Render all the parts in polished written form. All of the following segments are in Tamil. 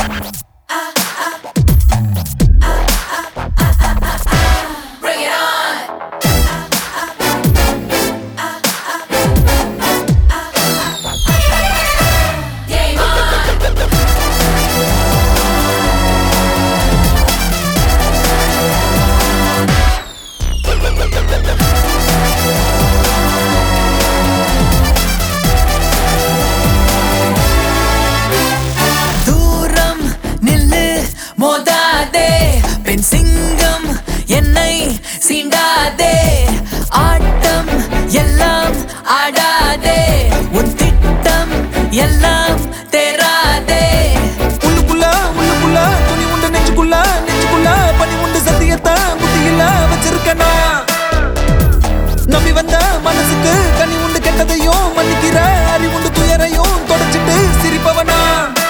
மோதாதே பெண் சிங்கம் என்னை சீண்டாதே ஆட்டம் எல்லாம் ஆடாதே உன் திட்டம் எல்லாம் தேராதே உள்ளுக்குள்ள துணி உண்டு நெஞ்சுக்குள்ள பனி உண்டு சத்தியத்தை புத்தியில வச்சிருக்கனா நம்பி வந்த மனசுக்கு கனி உண்டு கெட்டதையும் மன்னிக்கிற அறிவுண்டு துயரையும் தொடச்சிட்டு சிரிப்பவனா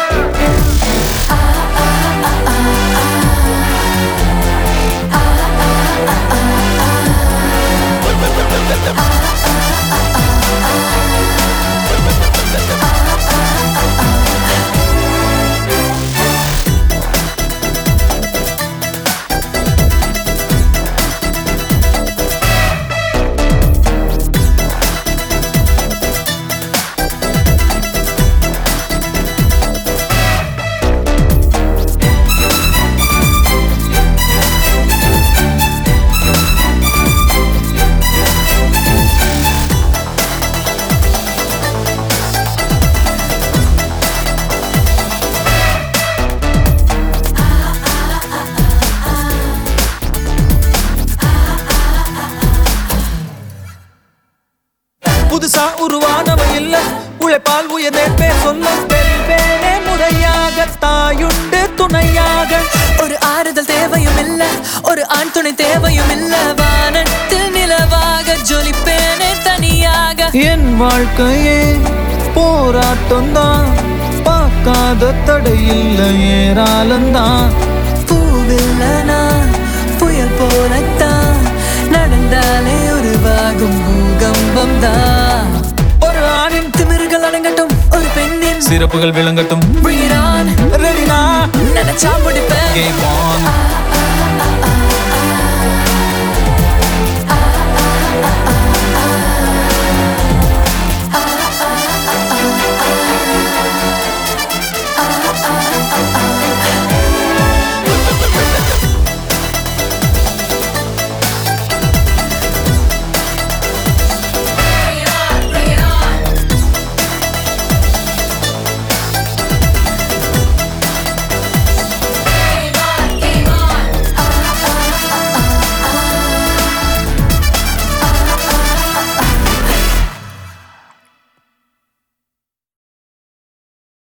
புதுசா உருவானவ இல்ல உழைப்பால் உயர்ந்தே பேர் சொல்ல பெருவேனே முறையாக தாயுண்டு துணையாக ஒரு ஆறுதல் தேவையும் இல்ல ஒரு ஆண் துணை தேவையும் இல்ல வானத்தில் நிலவாக ஜொலிப்பேனே தனியாக என் வாழ்க்கையே போராட்டம் தான் பார்க்காத தடையில்ல ஏராளந்தான் பூவில்லனா புயல் போலத்தான் நடந்தாலே உருவாகும் பூகம்பம் தான் ஒரு ஆணின் திமிர்கள் அடங்கட்டும் ஒரு பெண்ணின் சிறப்புகள் விளங்கட்டும் Bring it on ரெடினா நினைச்சா முடிப்பேன் Game on